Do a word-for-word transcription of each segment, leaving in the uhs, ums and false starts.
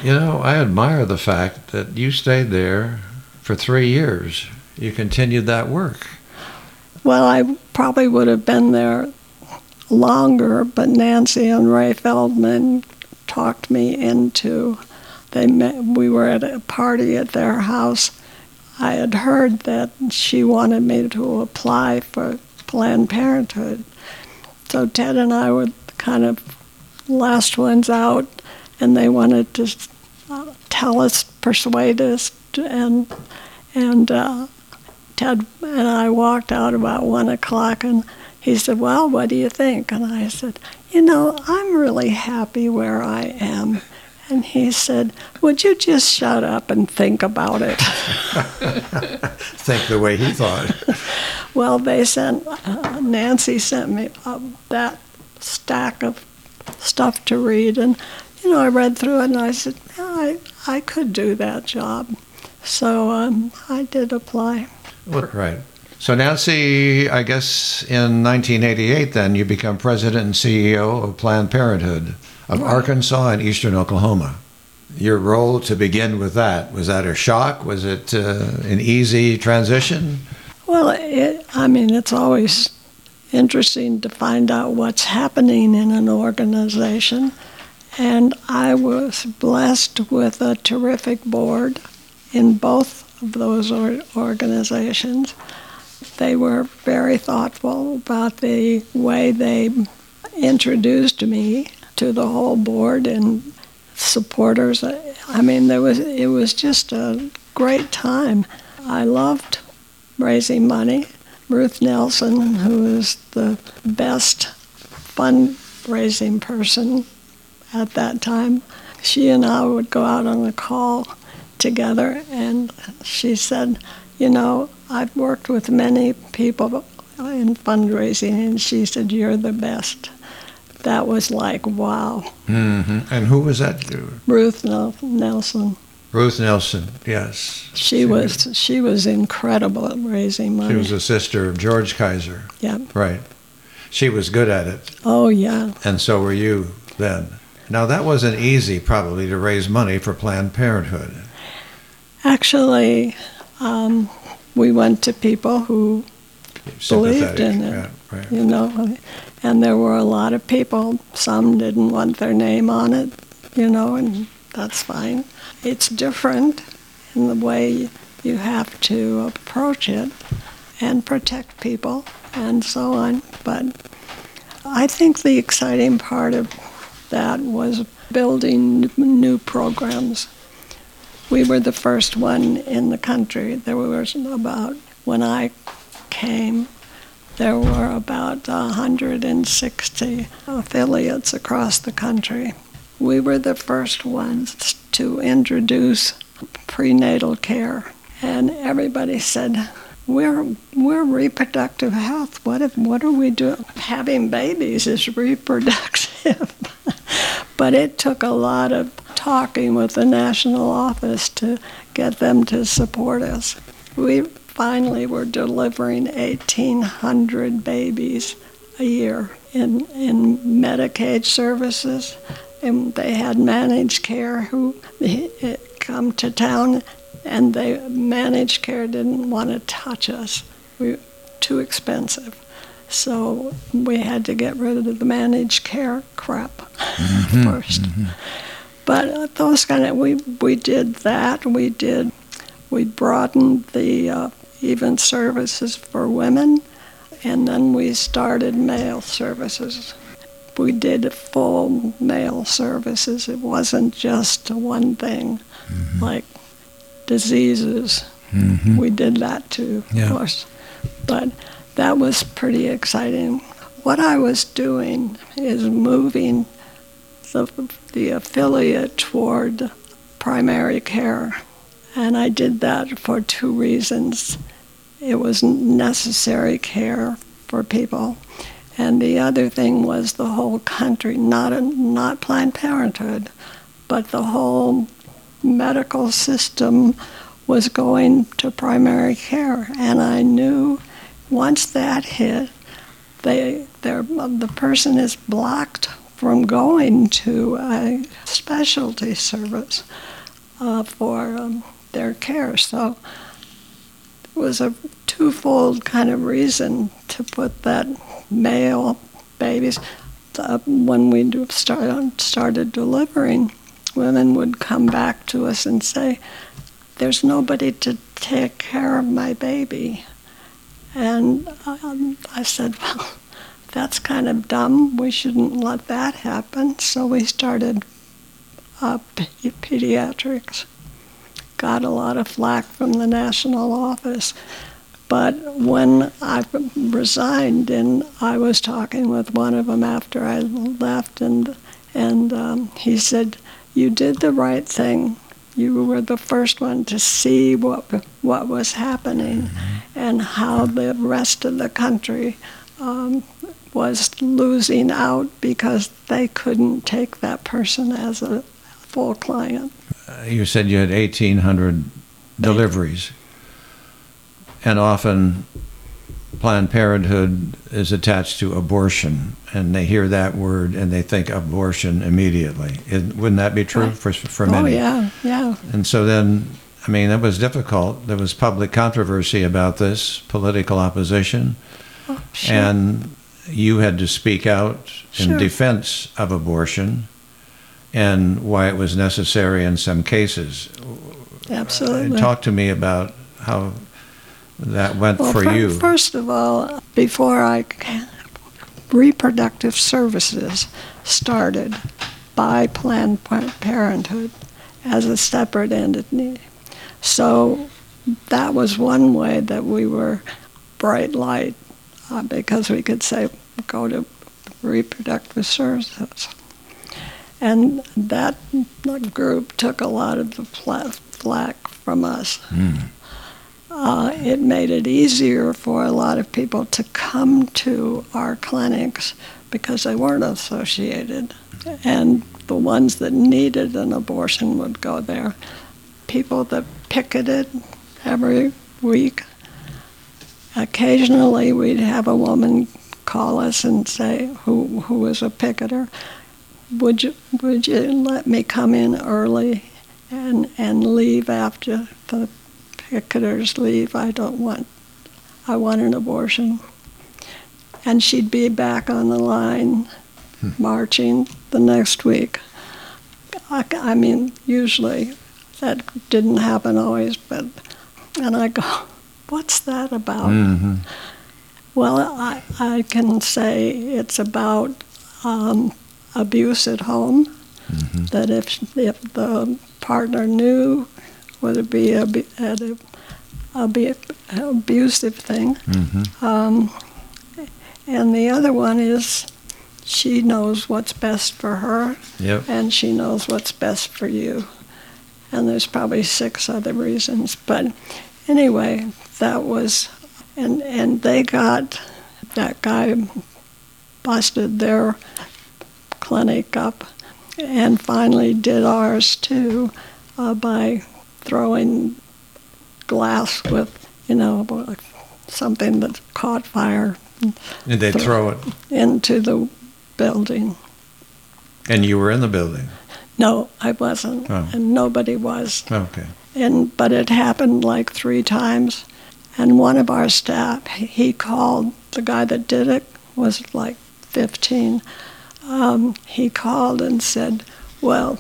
You know, I admire the fact that you stayed there for three years. You continued that work. Well, I probably would have been there longer, but Nancy and Ray Feldman talked me into, they met, we were at a party at their house. I had heard that she wanted me to apply for Planned Parenthood. So Ted and I were kind of last ones out, and they wanted to uh, tell us, persuade us, to, and and uh, Ted and I walked out about one o'clock, and he said, well, what do you think? And I said, you know, I'm really happy where I am. And he said, would you just shut up and think about it? Think the way he thought. Well, they sent, uh, Nancy sent me uh, that stack of stuff to read. And, you know, I read through it and I said, yeah, I, I could do that job. So um, I did apply. Well, right. So Nancy, I guess in nineteen eighty-eight then you become president and C E O of Planned Parenthood of right. Arkansas and Eastern Oklahoma. Your role to begin with that, was that a shock? Was it uh, an easy transition? Well, it, I mean, it's always interesting to find out what's happening in an organization. And I was blessed with a terrific board in both of those or- organizations. They were very thoughtful about the way they introduced me to the whole board and supporters. I mean, there was it was just a great time. I loved raising money. Ruth Nelson, who is the best fundraising person at that time, she and I would go out on a call together, and she said, you know, I've worked with many people in fundraising, and she said, you're the best. That was like, wow. Mm-hmm. And who was that? Ruth Nelson. Ruth Nelson, yes. She, she was, was she was incredible at raising money. She was a sister of George Kaiser. Yep. Right. She was good at it. Oh, yeah. And so were you then. Now, that wasn't easy, probably, to raise money for Planned Parenthood. Actually, um, we went to people who believed in it, yeah, right. you know, and there were a lot of people. Some didn't want their name on it, you know, and that's fine. It's different in the way you have to approach it and protect people and so on. But I think the exciting part of that was building new programs. We were the first one in the country. There was about, when I came, there were about one hundred sixty affiliates across the country. We were the first ones to introduce prenatal care. And everybody said, we're we're reproductive health. What if what are we doing? Having babies is reproductive. But it took a lot of talking with the national office to get them to support us. We finally were delivering eighteen hundred babies a year in, in Medicaid services. And they had managed care who come to town, and they managed care didn't want to touch us. We were too expensive. So we had to get rid of the managed care crap mm-hmm, first. Mm-hmm. But uh, those kind of, we, we did that. We did, we broadened the uh, even services for women, and then we started male services. We did full male services. It wasn't just one thing, mm-hmm. like diseases. Mm-hmm. We did that too, yeah. of course. But that was pretty exciting. What I was doing is moving the, the affiliate toward primary care. And I did that for two reasons. It was necessary care for people. And the other thing was the whole country, not a, not Planned Parenthood, but the whole medical system was going to primary care. And I knew once that hit, they, the person is blocked from going to a specialty service uh, for um, their care. So it was a twofold kind of reason to put that male babies. Uh, when we do start, started delivering, women would come back to us and say, "There's nobody to take care of my baby." And um, I said, "Well, that's kind of dumb. We shouldn't let that happen." So we started uh, p- pediatrics. Got a lot of flack from the national office. But when I resigned, and I was talking with one of them after I left, and and um, he said, "You did the right thing. You were the first one to see what what was happening, mm-hmm. and how the rest of the country um, was losing out because they couldn't take that person as a full client." Uh, you said you had eighteen hundred deliveries, and often Planned Parenthood is attached to abortion, and they hear that word and they think abortion immediately. It, wouldn't that be true Right. for for many? Oh, yeah, yeah. And so then, I mean, it was difficult. There was public controversy about this, political opposition, Oh, sure. and you had to speak out in Sure. defense of abortion and why it was necessary in some cases. Absolutely. Uh, talk to me about how that went Well, for fir- you. First of all, before I reproductive services started by Planned Parenthood as a separate entity. So that was one way that we were bright light, uh, because we could say, go to reproductive services. And that group took a lot of the flack from us. Mm. Uh, it made it easier for a lot of people to come to our clinics because they weren't associated. And the ones that needed an abortion would go there. People that picketed every week. Occasionally we'd have a woman call us and say, who who was a picketer, would you would you let me come in early and and leave after the picketers leave? I don't want, I want an abortion. And she'd be back on the line hmm. marching the next week. I, I mean, usually that didn't happen always, but, and I go, what's that about? Mm-hmm. Well, I, I can say it's about um, abuse at home, mm-hmm. that if, if the partner knew, would it be a, a, a, be an abusive thing. Mm-hmm. Um, and the other one is she knows what's best for her, yep. and she knows what's best for you. And there's probably six other reasons. But anyway, that was, and, and they got, that guy busted their clinic up and finally did ours too, uh, by throwing glass with, you know, something that caught fire. And they'd throw it into the building. And you were in the building? No, I wasn't, oh. and nobody was. Okay. And but it happened like three times, and one of our staff, he called, the guy that did it was like fifteen. Um, he called and said, "Well,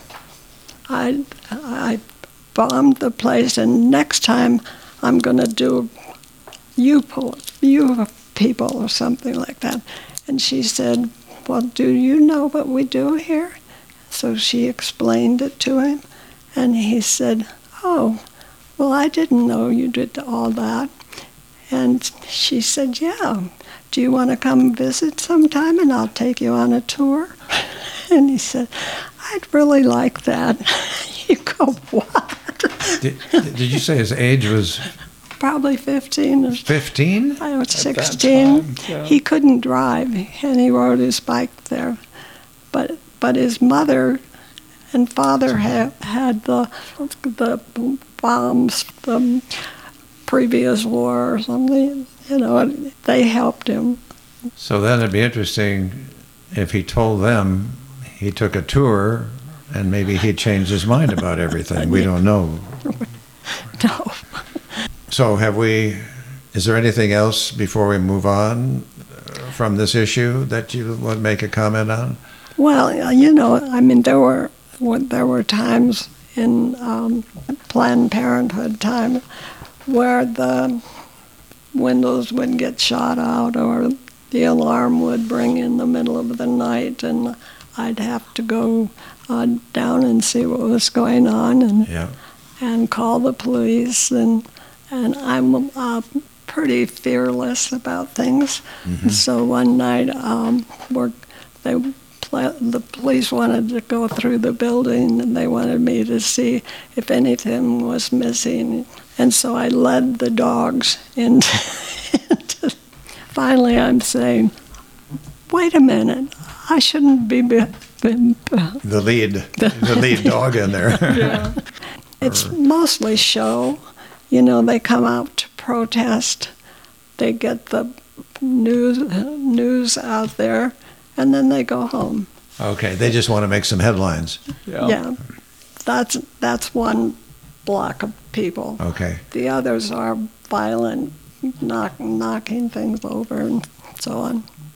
I I bombed the place, and next time I'm going to do you you people or something like that." And she said, "Well, do you know what we do here?" So she explained it to him, and he said, "Oh, well, I didn't know you did all that." And she said, "Yeah, do you want to come visit sometime and I'll take you on a tour?" And he said, "I'd really like that." You go, "What?" Did, did you say his age was? Probably fifteen. fifteen? I was sixteen. Time, yeah. He couldn't drive, and he rode his bike there. But but his mother and father had, had the the bombs, the previous war or something. You know, they helped him. So then it'd be interesting if he told them he took a tour and maybe he changed his mind about everything. We don't know. No. So have we, is there anything else before we move on from this issue that you would make a comment on? Well, you know, I mean, there were there were times in um, Planned Parenthood time where the windows would get shot out or the alarm would ring in the middle of the night, and I'd have to go uh, down and see what was going on and Yeah. and call the police. And and I'm uh, pretty fearless about things. Mhm. So one night, um, we're, they pla- the police wanted to go through the building, and they wanted me to see if anything was missing. And so I led the dogs into, into finally I'm saying, wait a minute, I shouldn't be, be, be The lead, the lead dog in there. yeah. It's mostly show. You know, they come out to protest, they get the news news out there, and then they go home. Okay, they just want to make some headlines. Yeah, that's that's one block of people. Okay. The others are violent, knock, knocking things over and so on.